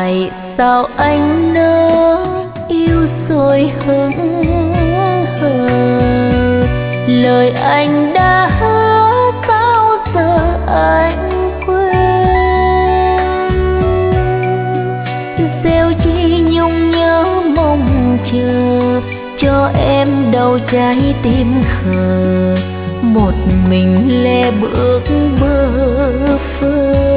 tại sao anh nỡ yêu rồi hững hờ. Lời anh đã hứa bao giờ anh quên. Gieo chi nhung nhớ mong chờ cho em đau trái tim khờ, một mình lê bước bơ phơ.